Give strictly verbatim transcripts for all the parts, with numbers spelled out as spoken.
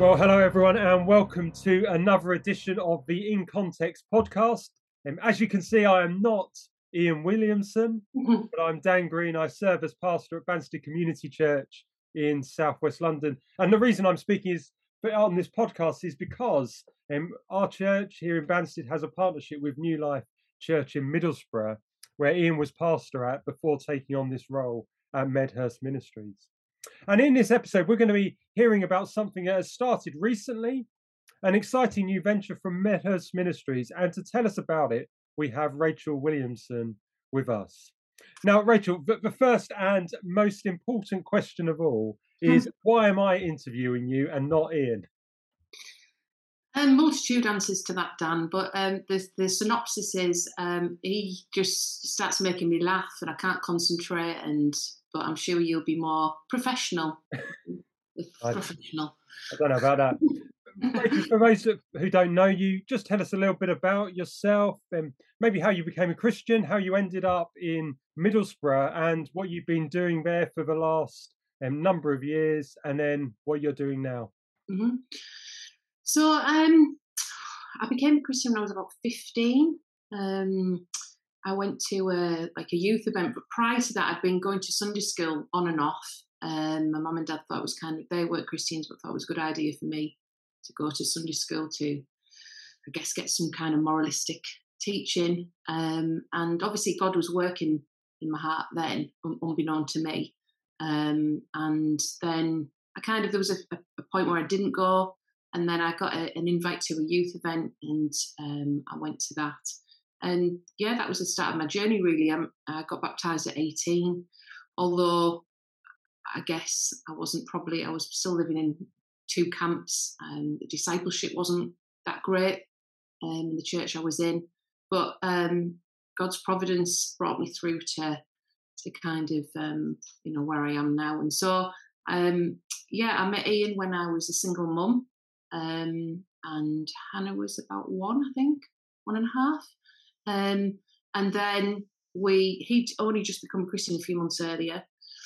Well, hello everyone, and welcome to another edition of the In Context podcast. Um, as you can see, I am not Ian Williamson, but I'm Dan Green. I serve as pastor at Banstead Community Church in southwest London. And the reason I'm speaking is on this podcast is because um, our church here in Banstead has a partnership with New Life Church in Middlesbrough, where Ian was pastor at before taking on this role at Medhurst Ministries. And in this episode, we're going to be hearing about something that has started recently, an exciting new venture from Medhurst Ministries. And to tell us about it, we have Rachel Williamson with us. Now, Rachel, the, the first and most important question of all is, why am I interviewing you and not Ian? Um, multitude answers to that, Dan, but um, the, the synopsis is um, he just starts making me laugh and I can't concentrate, and but I'm sure you'll be more professional. I, professional. I don't know about that. Rachel, for those who don't know you, just tell us a little bit about yourself and maybe how you became a Christian, how you ended up in Middlesbrough, and what you've been doing there for the last um, number of years, and then what you're doing now. Mm-hmm. So um, I became a Christian when I was about fifteen. Um, I went to a, like a youth event, but prior to that, I'd been going to Sunday school on and off. Um, my mum and dad thought it was kind of, they weren't Christians, but thought it was a good idea for me to go to Sunday school to, I guess, get some kind of moralistic teaching. Um, and obviously God was working in my heart then, un- unbeknown to me. Um, and then I kind of, there was a, a point where I didn't go. And then I got a, an invite to a youth event, and um, I went to that. And yeah, that was the start of my journey, really. I'm, I got baptised at eighteen, although I guess I wasn't probably, I was still living in two camps, and the discipleship wasn't that great um, in the church I was in. But um, God's providence brought me through to to kind of, um, you know, where I am now. And so, um, yeah, I met Ian when I was a single mum. Um, and Hannah was about one, I think, one and a half. Um, and then we, he'd only just become a Christian a few months earlier.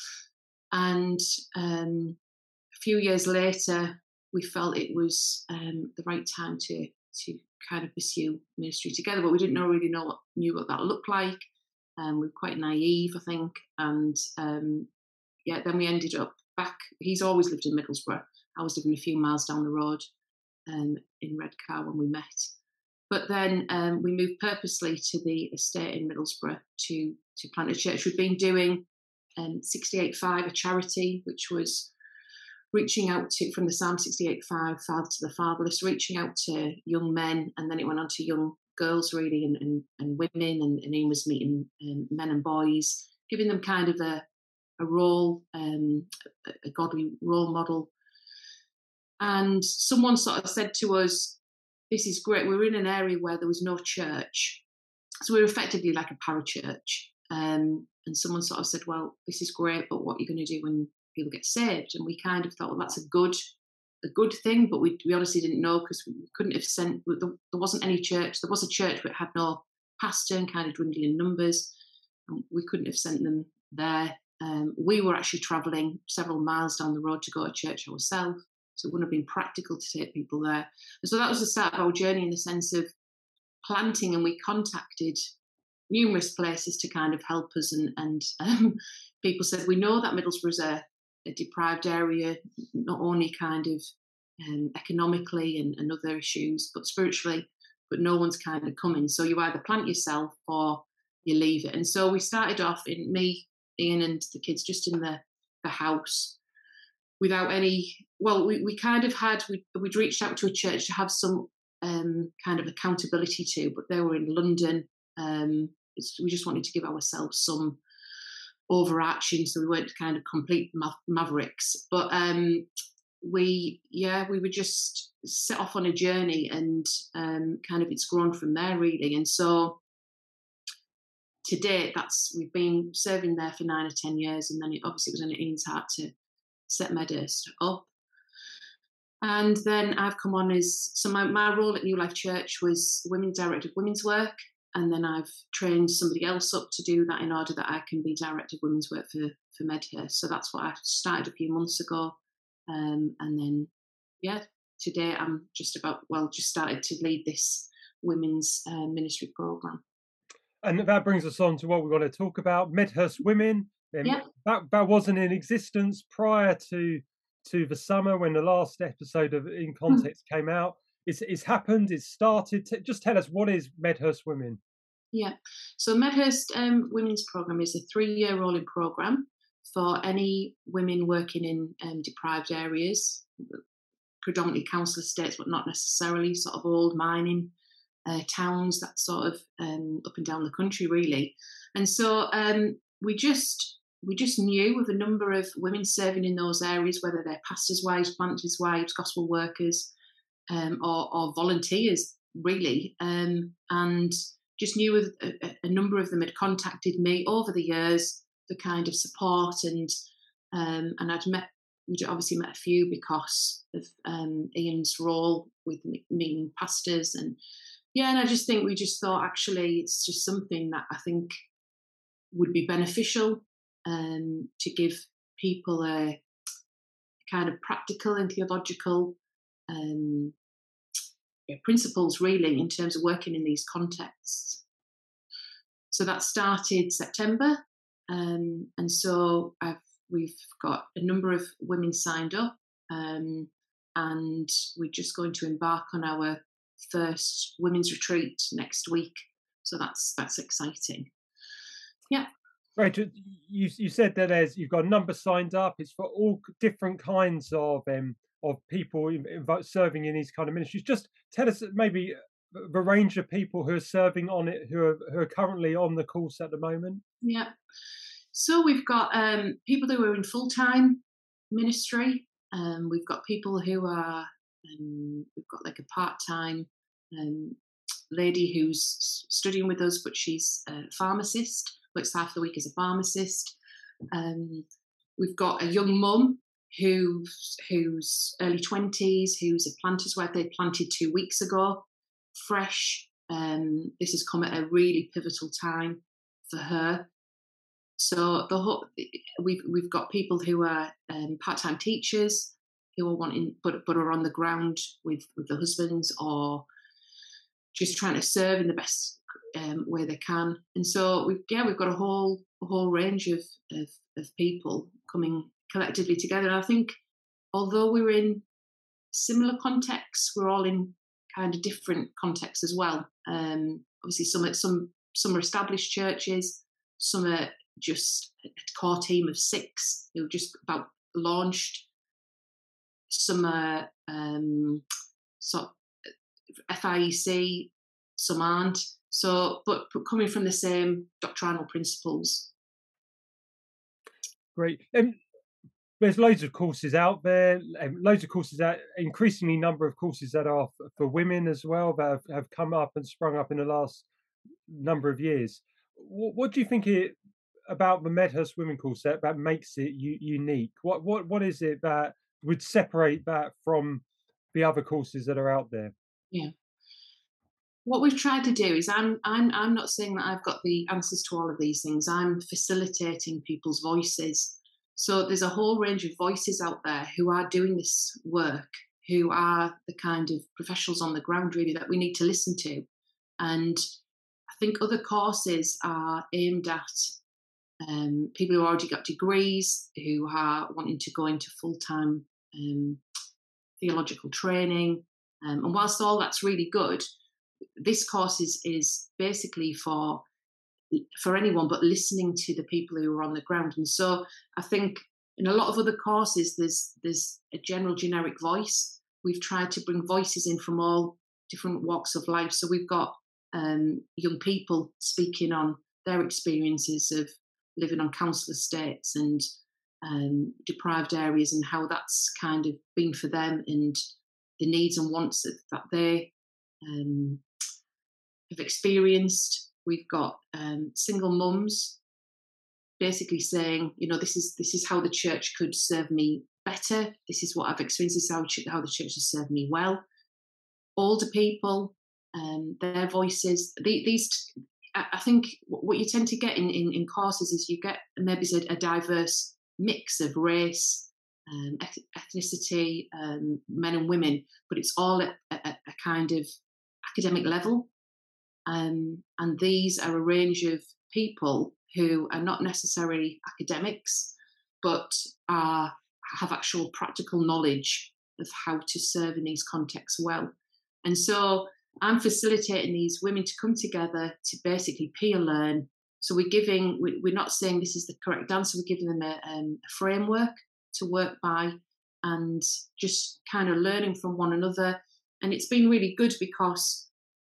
And um, a few years later, we felt it was um, the right time to to kind of pursue ministry together, but we didn't know really know what knew what that looked like. Um, we were quite naive, I think, and um, yeah, then we ended up back. He's always lived in Middlesbrough. I was living a few miles down the road um, in Redcar when we met. But then um, we moved purposely to the estate in Middlesbrough to to plant a church. We'd been doing um, sixty-eight five, a charity, which was reaching out to, from the Psalm sixty-eight five, Father to the Fatherless, reaching out to young men, and then it went on to young girls, really, and, and, and women, and, and Ian was meeting um, men and boys, giving them kind of a, a role, um, a, a godly role model. And someone sort of said to us, this is great, we're in an area where there was no church, so we we're effectively like a parachurch. Um, and someone sort of said, well, this is great, but what are you going to do when people get saved? And we kind of thought, well, that's a good a good thing, but we we honestly didn't know, because we couldn't have sent, there wasn't any church. There was a church, but it had no pastor and kind of dwindling in numbers, and we couldn't have sent them there. Um, we were actually travelling several miles down the road to go to church ourselves, so it wouldn't have been practical to take people there. And so that was the start of our journey, in the sense of planting, and we contacted numerous places to kind of help us, and, and um, people said, we know that Middlesbrough is a, a deprived area, not only kind of um, economically and, and other issues, but spiritually, but no one's kind of coming. So you either plant yourself or you leave it. And so we started off, in me, Ian and the kids, just in the, the house, without any, well, we, we kind of had, we, we'd reached out to a church to have some um, kind of accountability to, but they were in London. Um, it's, we just wanted to give ourselves some overarching, so we weren't kind of complete ma- mavericks. But um, we, yeah, we would just set off on a journey, and um, kind of it's grown from there, really. And so to date, that's, we've been serving there for nine or ten years, and then it obviously was in Ian's heart to set Medhurst up. And then I've come on as, so my, my role at New Life Church was Women Director of Women's Work, and then I've trained somebody else up to do that in order that I can be Director of Women's Work for, for Medhurst. So that's what I started a few months ago. Um, and then, yeah, today I'm just about, well, just started to lead this women's uh, ministry program. And that brings us on to what we want to talk about, Medhurst Women. Um, Yeah. that, that wasn't in existence prior to to the summer when the last episode of In Context mm. came out. It's, it's happened, it's started. T- just tell us, what is Medhurst Women? Yeah, so Medhurst um, Women's Programme is a three-year rolling programme for any women working in um, deprived areas, predominantly council estates, but not necessarily, sort of old mining uh, towns, that sort of um, up and down the country, really. And so um, we just we just knew of a number of women serving in those areas, whether they're pastors' wives, planters' wives, gospel workers, um, or, or volunteers, really, um, and just knew of a, a number of them had contacted me over the years for kind of support, and um, and I'd met, we'd obviously met a few because of um, Ian's role with meeting pastors, and yeah, and I just think we just thought actually it's just something that I think would be beneficial um, to give people a kind of practical and theological um, principles, really, in terms of working in these contexts. So that started September, um, and so I've, we've got a number of women signed up, um, and we're just going to embark on our first women's retreat next week. So that's that's exciting. Yeah. Right. You you said that there's you've got a number signed up. It's for all different kinds of um, of people serving in these kind of ministries. Just tell us maybe the range of people who are serving on it, who are who are currently on the course at the moment. Yeah. So we've got um, people who are in full time ministry. Um, we've got people who are um, we've got like a part time um, lady who's studying with us, but she's a pharmacist. Works half the week as a pharmacist. Um, we've got a young mum who's who's early twenties, who's a planter's wife. They planted two weeks ago, fresh. Um, this has come at a really pivotal time for her. So the whole, we've we've got people who are um, part-time teachers who are wanting, but but are on the ground with with the husbands, or just trying to serve in the best um, way they can. And so we've yeah we've got a whole a whole range of, of of people coming collectively together. And I think although we're in similar contexts, we're all in kind of different contexts as well. Um, obviously, some some some are established churches, some are just a core team of six who just about launched. Some are um, so F I E C, some aren't. So, but, but coming from the same doctrinal principles. Great. Um, there's loads of courses out there, um, loads of courses out, increasingly number of courses that are f- for women as well, that have, have come up and sprung up in the last number of years. What, what do you think it about the Medhurst Women course that, that makes it u- unique? What what what is it that would separate that from the other courses that are out there? Yeah. What we've tried to do is, I'm I'm I'm not saying that I've got the answers to all of these things. I'm facilitating people's voices. So there's a whole range of voices out there who are doing this work, who are the kind of professionals on the ground, really, that we need to listen to. And I think other courses are aimed at um, people who already got degrees, who are wanting to go into full-time um, theological training. Um, and whilst all that's really good, this course is is basically for for anyone, but listening to the people who are on the ground. And so I think in a lot of other courses, there's there's a general generic voice. We've tried to bring voices in from all different walks of life. So we've got um, young people speaking on their experiences of living on council estates and um, deprived areas, and how that's kind of been for them, and the needs and wants that, that they um, have experienced. We've got um, single mums basically saying, you know, this is this is how the church could serve me better. This is what I've experienced. This is how, how the church has served me well. Older people, um, their voices. The, these, I think, what you tend to get in, in, in courses is you get maybe a, a diverse mix of race, um, ethnicity, um, men and women, but it's all at a, a kind of academic level. Um, and these are a range of people who are not necessarily academics, but are, have actual practical knowledge of how to serve in these contexts well. And so I'm facilitating these women to come together to basically peer learn. So we're giving, we're not saying this is the correct answer, we're giving them a, um, a framework to work by and just kind of learning from one another. And it's been really good because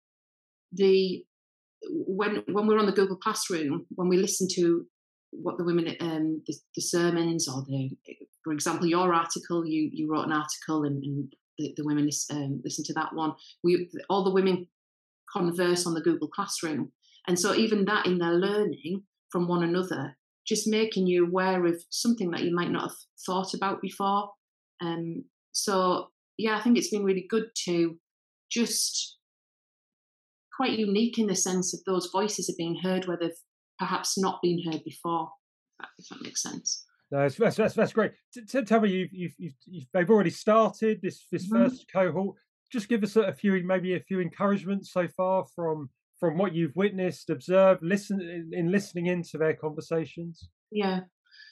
the when when we're on the Google Classroom, when we listen to what the women, um, the, the sermons, or the, for example, your article, you you wrote an article, and, and the, the women um, listen to that one. We all the women converse on the Google Classroom, and so even that in their learning from one another, just making you aware of something that you might not have thought about before. Um, so yeah, I think it's been really good to just quite unique in the sense of those voices are being heard where they've perhaps not been heard before, if that, if that makes sense. No, that's that's, that's, that's great. T- t- tell me, you've, you've, you've, you've they've already started this this mm-hmm. first cohort. Just give us a, a few, maybe a few encouragements so far from from what you've witnessed, observed, listen in, in listening into their conversations. Yeah.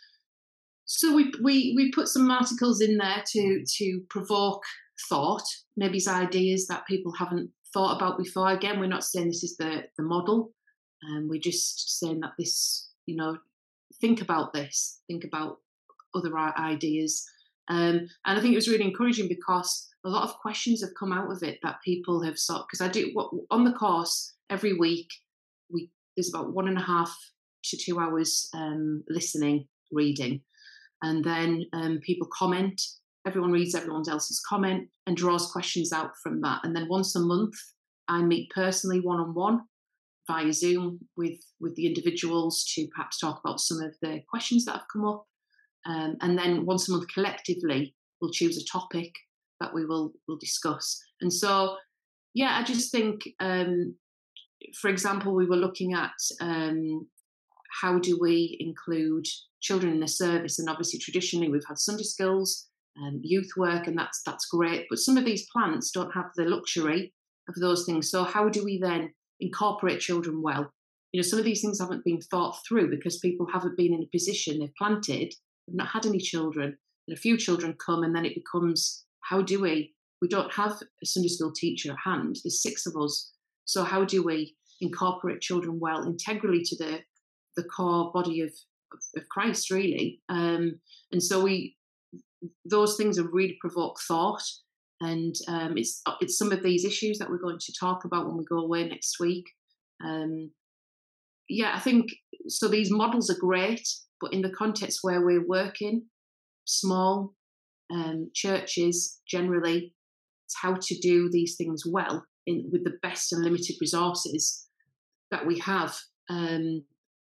So we we we put some articles in there to to provoke thought, maybe ideas that people haven't thought about before. Again, we're not saying this is the the model, and um, we're just saying that this, you know, think about this, think about other ideas. Um, and I think it was really encouraging because a lot of questions have come out of it that people have sought. Because I do what on the course every week, we there's about one and a half to two hours um, listening, reading, and then um, people comment. Everyone reads everyone else's comment and draws questions out from that. And then once a month, I meet personally one-on-one via Zoom with, with the individuals to perhaps talk about some of the questions that have come up. Um, and then once a month collectively, we'll choose a topic that we will will discuss. And so, yeah, I just think, um, for example, we were looking at um, how do we include children in the service? And obviously, traditionally, we've had Sunday schools, Um, youth work, and that's that's great. But some of these plants don't have the luxury of those things. So how do we then incorporate children well? You know, some of these things haven't been thought through because people haven't been in a position, they've planted, they've not had any children, and a few children come, and then it becomes, how do we, we don't have a Sunday school teacher at hand, there's six of us. So how do we incorporate children well, integrally to the, the core body of, of, of Christ, really? Um, and so we, those things have really provoked thought, and um, it's it's some of these issues that we're going to talk about when we go away next week. Um, yeah, I think so. These models are great, but in the context where we're working, small um, churches generally, it's how to do these things well in with the best and limited resources that we have. Um,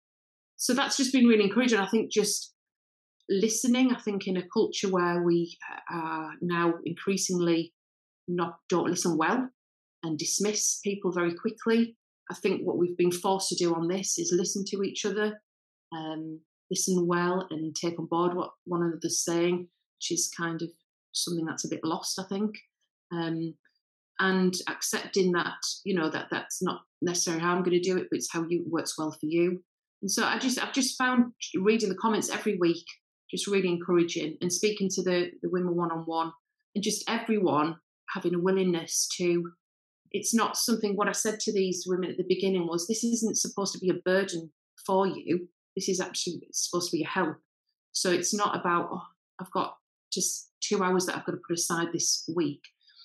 so that's just been really encouraging. I think just listening, I think in a culture where we are now increasingly not don't listen well and dismiss people very quickly, I think what we've been forced to do on this is listen to each other, um, listen well and take on board what one another's saying, which is kind of something that's a bit lost, I think, um, and accepting that, you know, that that's not necessarily how I'm going to do it, but it's how you works well for you. And so I just I've just found reading the comments every week just really encouraging, and speaking to the, the women one-on-one, and just everyone having a willingness to, it's not something, what I said to these women at the beginning was, this isn't supposed to be a burden for you, this is actually supposed to be a help. So it's not about, oh, I've got just two hours that I've got to put aside this week.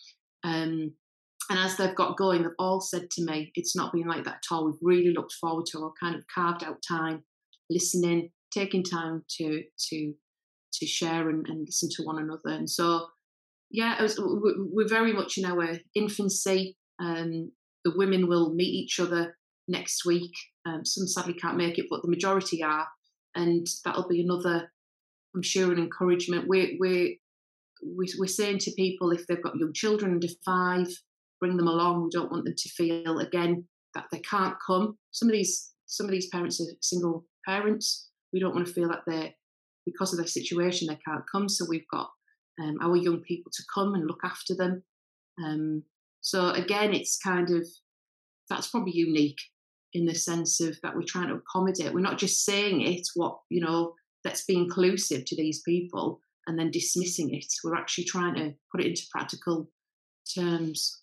Um, and as they've got going, they've all said to me, it's not been like that at all. We've really looked forward to it, kind of carved out time, listening, taking time to to to share and, and listen to one another. And so, yeah, it was, we're very much in our infancy. Um, the women will meet each other next week. Um, some sadly can't make it, but the majority are. And that'll be another, I'm sure, an encouragement. We're, we're, we're saying to people, if they've got young children under five, bring them along. We don't want them to feel, again, that they can't come. Some of these, some of these parents are single parents. We don't want to feel that they're because of their situation, they can't come. So we've got um, our young people to come and look after them. Um, so again, it's kind of, that's probably unique in the sense of that we're trying to accommodate. We're not just saying it, what, you know, let's be inclusive to these people and then dismissing it. We're actually trying to put it into practical terms.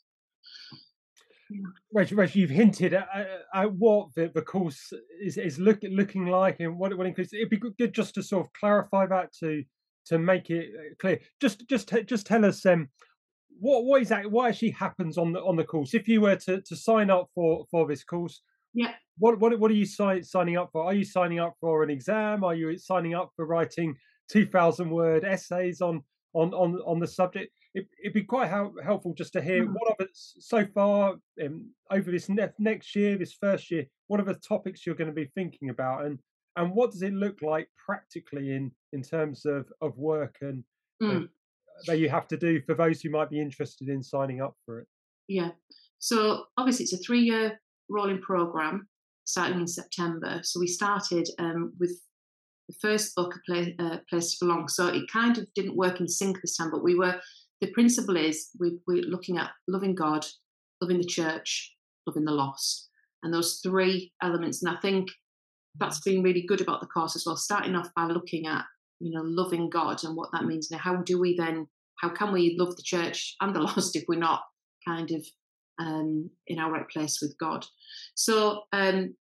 Yeah. Rachel, Rachel, you've hinted at, at, at what the, the course is, is look, looking like and what it will include. It'd be good just to sort of clarify that to to make it clear. Just just just tell us um, what what is that, what actually happens on the on the course if you were to, to sign up for for this course. Yeah. What what what are you si- signing up for? Are you signing up for an exam? Are you signing up for writing two thousand word essays on on on on the subject? It, it'd be quite help, helpful just to hear what are the, so far um, over this ne- next year, this first year. What are the topics you're going to be thinking about, and and what does it look like practically in in terms of of work and Mm. uh, that you have to do for those who might be interested in signing up for it? Yeah. So obviously it's a three year rolling program starting in September. So we started um, with the first book, A Place, uh, Place to Belong. So it kind of didn't work in sync this time, but we were, the principle is we, we're looking at loving God, loving the church, loving the lost. And those three elements. And I think that's been really good about the course as well, starting off by looking at, you know, loving God and what that means. Now, how do we then, how can we love the church and the lost if we're not kind of um, in our right place with God? So um,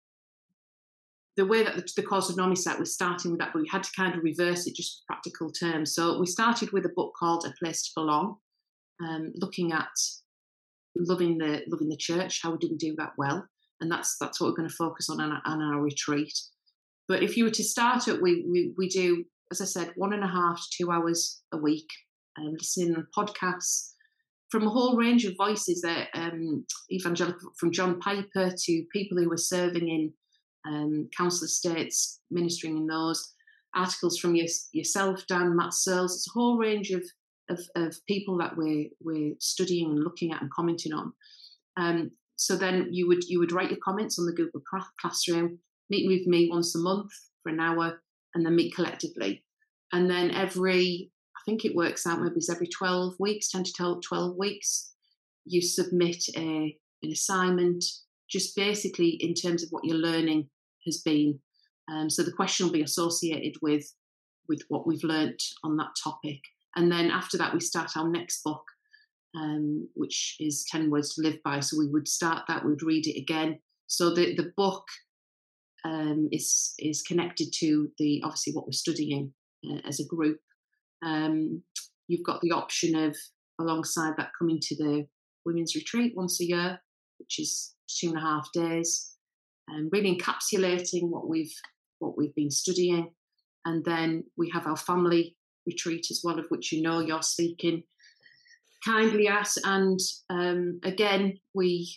the way that the, the course would normally start was starting with that, but we had to kind of reverse it just for practical terms. So we started with a book called A Place to Belong, um, looking at loving the loving the church. How do we do that well? And that's that's what we're going to focus on on our, on our retreat. But if you were to start it, we, we we do, as I said, one and a half to two hours a week, um, listening to podcasts from a whole range of voices. That um, evangelical, from John Piper to people who were serving in um, council estates, ministering in those. Articles from your, yourself, Dan, Matt Searles. It's a whole range of of, of people that we're we're studying and looking at and commenting on. Um, so then you would you would write your comments on the Google Classroom, meet with me once a month for an hour, and then meet collectively. And then every, I think it works out maybe it's every twelve weeks, ten to twelve weeks, you submit a an assignment, just basically in terms of what your learning has been. Um, so the question will be associated with with what we've learnt on that topic. And then after that, we start our next book, um, which is ten Words to Live By. So we would start that, we'd read it again. So the, the book um, is is connected to the obviously what we're studying uh, as a group. Um, you've got the option of, alongside that, coming to the women's retreat once a year, which is two and a half days, and really encapsulating what we've what we've been studying. And then we have our family retreat as well, of which you know you're speaking kindly at. And um, again, we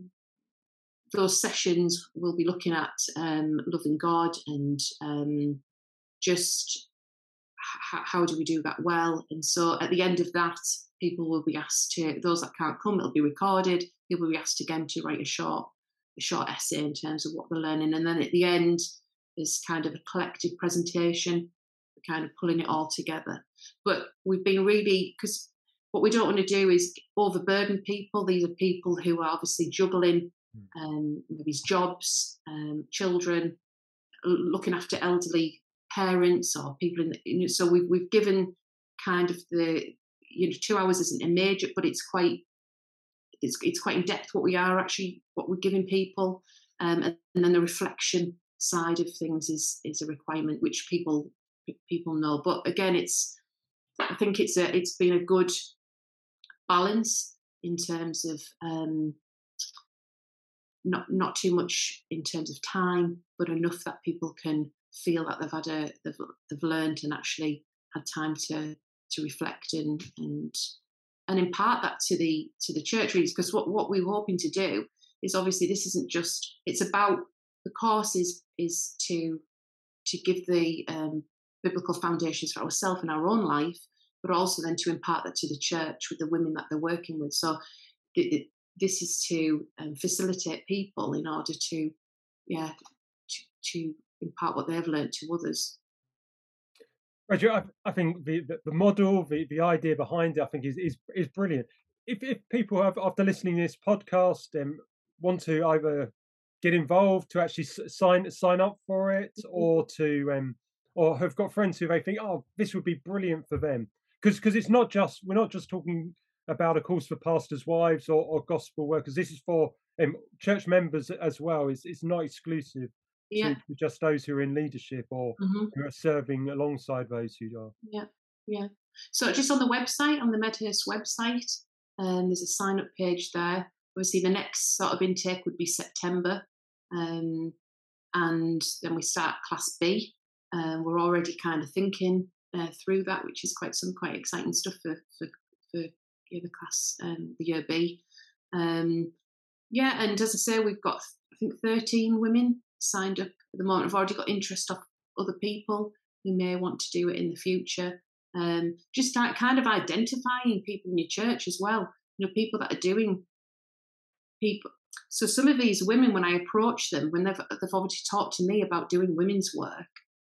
those sessions will be looking at um, loving God and um, just h- how do we do that well. And so at the end of that, people will be asked to, those that can't come, it'll be recorded. People will be asked again to write a short, a short essay in terms of what they're learning. And then at the end, there's kind of a collective presentation, kind of pulling it all together. But we've been really, because what we don't want to do is overburden people. These are people who are obviously juggling um, maybe jobs, um, children, looking after elderly parents or people in the, you know, so we've, we've given kind of the, you know, two hours isn't a major, but it's quite, it's, it's quite in depth what we are actually, what we're giving people. Um, and, and then the reflection side of things is, is a requirement, which people, people know. But again, it's, I think it's a, it's been a good balance in terms of, um, not not too much in terms of time, but enough that people can feel that they've had a they've, they've learned and actually had time to to reflect and and and impart that to the to the church readers. Because what what we're hoping to do is, obviously this isn't just, it's about, the course is is to to give the um, biblical foundations for ourselves and our own life, but also then to impart that to the church with the women that they're working with. So it, it, this is to um, facilitate people in order to, yeah, to, to impart what they've learned to others. I, I think the, the, the model, the, the idea behind it, I think is is, is brilliant. If, if people have, after listening to this podcast, um, want to either get involved, to actually sign sign up for it, or to um, or have got friends who they think, oh, this would be brilliant for them, because because it's not just we're not just talking about a course for pastors' wives or, or gospel workers. This is for um, church members as well. It's it's not exclusive Yeah. to just those who are in leadership or mm-hmm. who are serving alongside those who are. Yeah, yeah. So just on the website, on the Medhurst website, um, there's a sign up page there. Obviously, the next sort of intake would be September, um, and then we start Class B. Uh, we're already kind of thinking uh, through that, which is quite some quite exciting stuff for for, for yeah, the class, um, the year B. Um, yeah, and as I say, we've got I think thirteen women signed up at the moment. I've already got interest of other people who may want to do it in the future. Um, just start kind of identifying people in your church as well. You know, people that are doing people. So some of these women, when I approach them, when they've they've already talked to me about doing women's work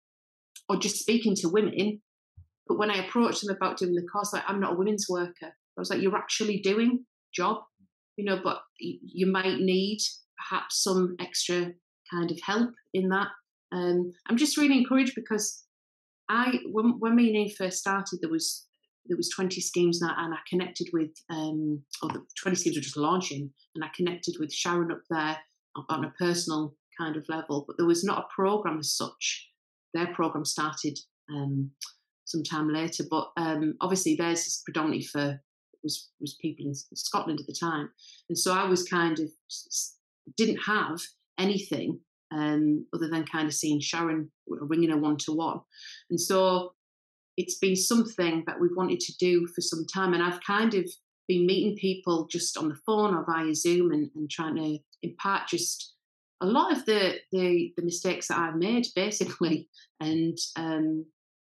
or just speaking to women, but when I approach them about doing the course, like I'm not a women's worker. I was like, you're actually doing job, you know, but you might need perhaps some extra kind of help in that. Um, I'm just really encouraged because I, when, when me and Ian first started, there was there was twenty schemes now, and I connected with, um, or the twenty schemes were just launching, and I connected with Sharon up there on a personal kind of level, but there was not a program as such. Their program started um, some time later, but um, obviously theirs is predominantly for was was people in Scotland at the time, and so I was kind of didn't have anything um, other than kind of seeing Sharon ringing her one to one, and so it's been something that we've wanted to do for some time, and I've kind of been meeting people just on the phone or via Zoom and, and trying to impart just a lot of the the, the mistakes that I've made, basically, and um,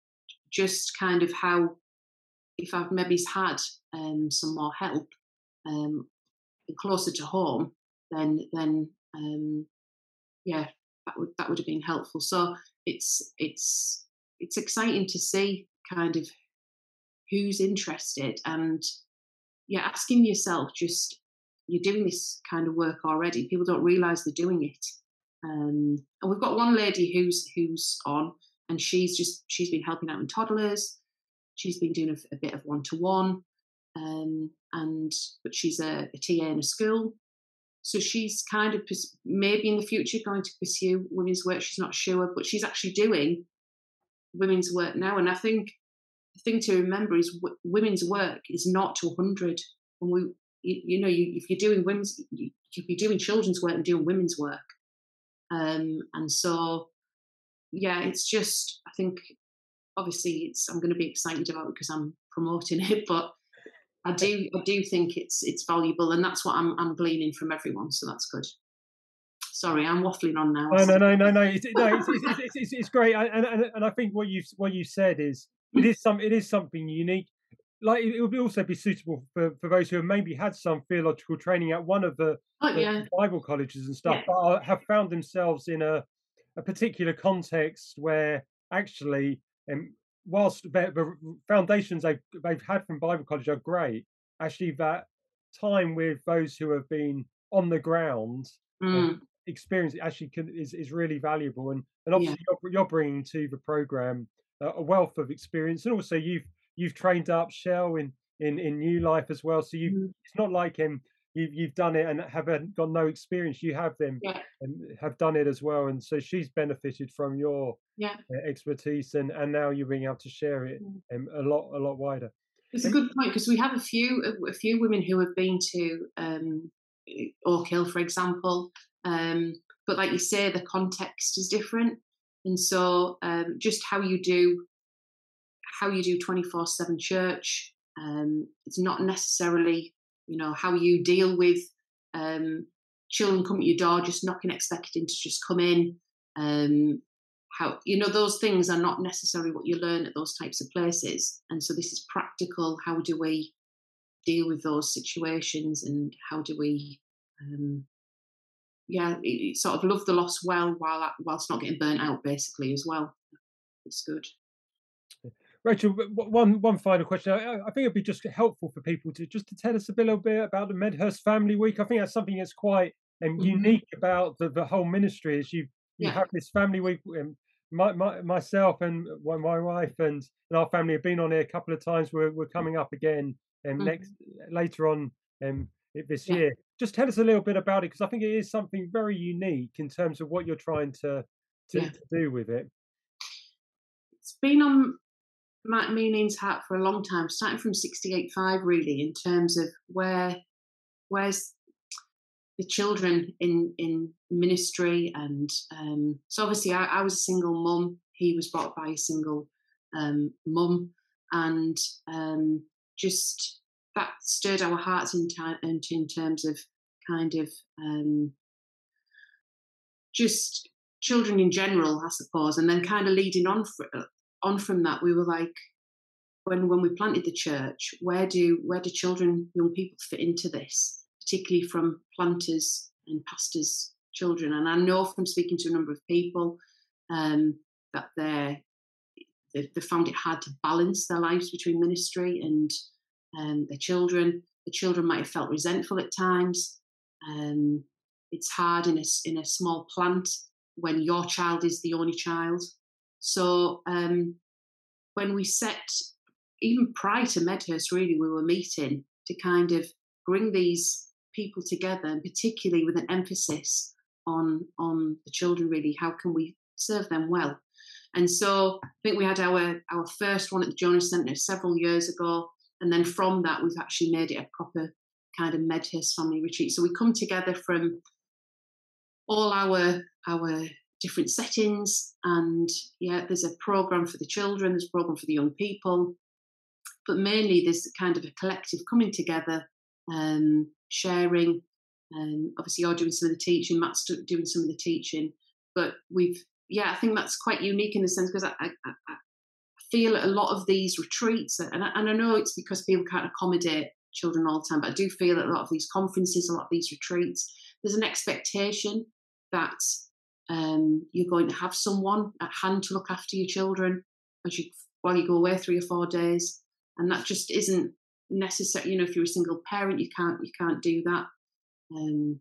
just kind of how if I've maybe had um, some more help um, closer to home, then then um, yeah, that would that would have been helpful. So it's it's it's exciting to see kind of who's interested, and yeah, asking yourself, just you're doing this kind of work already. People don't realise they're doing it, um, and we've got one lady who's who's on, and she's just she's been helping out in toddlers. She's been doing a, a bit of one to one, and but she's a, a T A in a school, so she's kind of maybe in the future going to pursue women's work. She's not sure, but she's actually doing women's work now. And I think the thing to remember is w- women's work is not to one hundred. When we, you, you know, you, if you're doing women's, you could be doing children's work and doing women's work. Um, and so, yeah, it's just, I think, obviously, it's I'm going to be excited about it because I'm promoting it, but I do I do think it's it's valuable, and that's what I'm I'm gleaning from everyone. So that's good. Sorry, I'm waffling on now. Oh, no, no, no, no. It's, no, it's, it's, it's, it's, it's great, and, and and I think what you what you said is it is some it is something unique. Like it would also be suitable for, for those who have maybe had some theological training at one of the, oh, the yeah. Bible colleges and stuff, yeah. but are, have found themselves in a a particular context where actually, um, whilst the, the foundations they've they've had from Bible college are great, actually that time with those who have been on the ground. Mm. Um, experience actually can, is is really valuable, and and obviously yeah. you're, you're bringing to the program a, a wealth of experience, and also you've you've trained up Shell in in in New Life as well. So you mm. it's not like him. You've you've done it and haven't got no experience. You have them yeah. and have done it as well, and so she's benefited from your yeah. uh, expertise, and and now you're being able to share it um, a lot a lot wider. It's a good point because we have a few a few women who have been to um, Oak Hill, for example. Um, but like you say, the context is different, and so um, just how you do how you do twenty-four seven church, um, it's not necessarily, you know, how you deal with um, children come at your door just knocking, expecting to just come in. Um, how you know those things are not necessarily what you learn at those types of places, and so this is practical. How do we deal with those situations, and how do we um, yeah, it, it sort of love the loss well while whilst not getting burnt out, basically, as well. It's good. Rachel, one one final question. I, I think it'd be just helpful for people to just to tell us a little bit about the Medhurst Family Week. I think that's something that's quite um, Mm-hmm. unique about the, the whole ministry. Is you you Yeah. have this family week. Um, my, my, myself and my, my wife and, and our family have been on here a couple of times. We're we're coming up again um, Mm-hmm. next later on um, this Yeah. year. Just tell us a little bit about it, because I think it is something very unique in terms of what you're trying to to, Yeah. to do with it. It's been on my meaning's hat for a long time, starting from sixty-eight five, really, in terms of where where's the children in in ministry. And um, so obviously I, I was a single mum. He was brought up by a single um, mum, and um, just that stirred our hearts in, time, in, in terms of kind of um, just children in general, I suppose. And then kind of leading on for, on from that, we were like, when when we planted the church, where do where do children, young people fit into this, particularly from planters and pastors' children? And I know from speaking to a number of people um, that they're, they they found it hard to balance their lives between ministry and um, their children. The children might have felt resentful at times. Um, it's hard in a in a small plant when your child is the only child. So um, when we set, even prior to Medhurst, really, we were meeting to kind of bring these people together, and particularly with an emphasis on on the children. Really, how can we serve them well? And so I think we had our our first one at the Jonas Centre several years ago, and then from that we've actually made it a proper kind of Medhurst family retreat. So we come together from all our our different settings, and yeah, there's a program for the children, there's a program for the young people, but mainly there's kind of a collective coming together, um, sharing. Um, obviously, you're doing some of the teaching, Matt's doing some of the teaching, but we've, yeah, I think that's quite unique in the sense, because I, I, I feel a lot of these retreats, and I, and I know it's because people can't accommodate children all the time, but I do feel that a lot of these conferences, a lot of these retreats, there's an expectation that um, you're going to have someone at hand to look after your children as you while you go away three or four days, and that just isn't necessary. You know, if you're a single parent, you can't you can't do that. Um,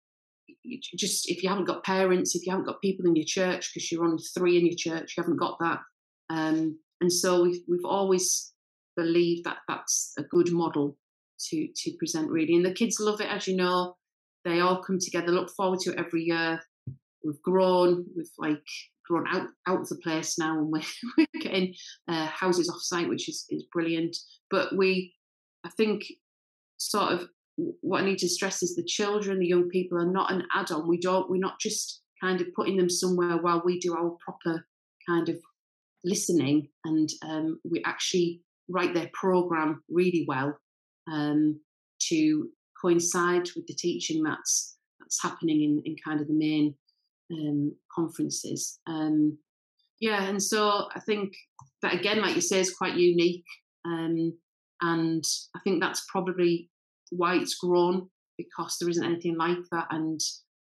you just if you haven't got parents, if you haven't got people in your church, because you're only three in your church, you haven't got that. Um, and so we've we've always believed that that's a good model to to present, really. And the kids love it, as you know. They all come together, look forward to it every year. We've grown, we've like grown out, out of the place now, and we're, we're getting uh, houses off site, which is, is brilliant. But we, I think, sort of what I need to stress is the children, the young people are not an add-on. We don't, we're not just kind of putting them somewhere while we do our proper kind of listening, and um, we actually write their program really well um, to coincide with the teaching that's that's happening in, in kind of the main um, conferences. Um, yeah, and so I think that, again, like you say, is quite unique, um, and I think that's probably why it's grown, because there isn't anything like that. And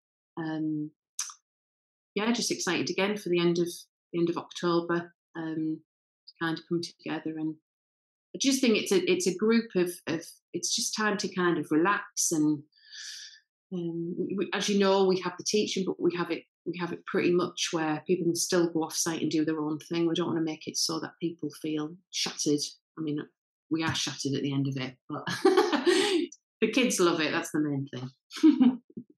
um, yeah, just excited again for the end of the end of October um, to kind of come together. And I just think it's a it's a group of of it's just time to kind of relax. And um, we, as you know, we have the teaching, but we have it we have it pretty much where people can still go off site and do their own thing. We don't want to make it so that people feel shattered. I mean, we are shattered at the end of it, but the kids love it. That's the main thing.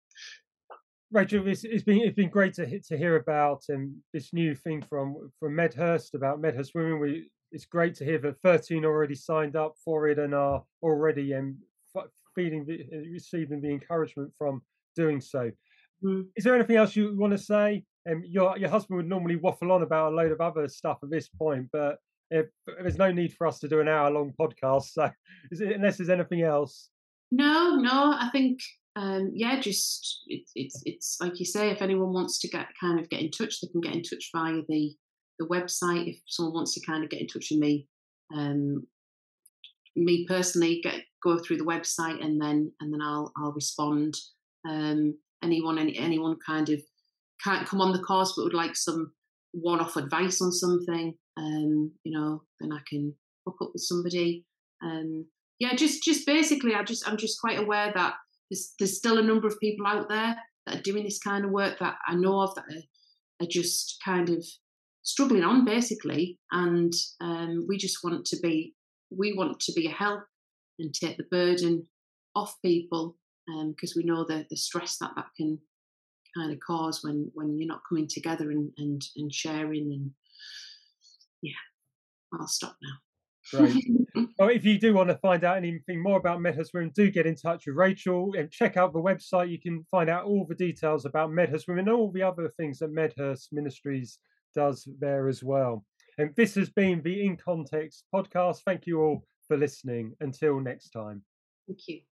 Rachel, it's, it's been it's been great to to hear about um, this new thing from from Medhurst about Medhurst Women. We it's great to hear that thirteen already signed up for it and are already um, feeling the, receiving the encouragement from doing so. Mm. Is there anything else you want to say? Um, your your husband would normally waffle on about a load of other stuff at this point, but if, there's no need for us to do an hour long podcast. So, is it, unless there's anything else? No, no. I think um, yeah, just it, it's it's like you say. If anyone wants to get kind of get in touch, they can get in touch via the the website. If someone wants to kind of get in touch with me, um, me personally, get go through the website, and then and then I'll I'll respond. Um, anyone any anyone kind of can't come on the course but would like some one-off advice on something, um, you know, then I can hook up with somebody. Um, yeah, just just basically, I just I'm just quite aware that there's there's still a number of people out there that are doing this kind of work that I know of that are, are just kind of struggling on basically, and um, we just want to be we want to be a help and take the burden off people, because um, we know the the stress that that can kind of cause when when you're not coming together and and, and sharing. And yeah, I'll stop now. Great. Well, if you do want to find out anything more about Medhurst Women, do get in touch with Rachel and check out the website. You can find out all the details about Medhurst Women and all the other things that Medhurst Ministries does there as well. And this has been the In Context podcast. Thank you all for listening. Until next time. Thank you.